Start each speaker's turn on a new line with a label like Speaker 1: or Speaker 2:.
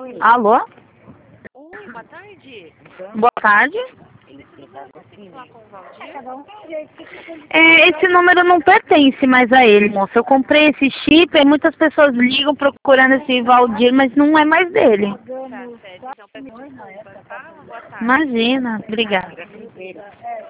Speaker 1: Alô?
Speaker 2: Oi, boa tarde.
Speaker 1: Boa tarde.
Speaker 2: Falar com o Valdir?
Speaker 1: Esse número não pertence mais a ele, moça. Eu comprei esse chip e muitas pessoas ligam procurando esse Valdir, mas não é mais dele.
Speaker 2: Tá certo, então peço desculpas, tá? Uma boa tarde.
Speaker 1: Imagina. Obrigada.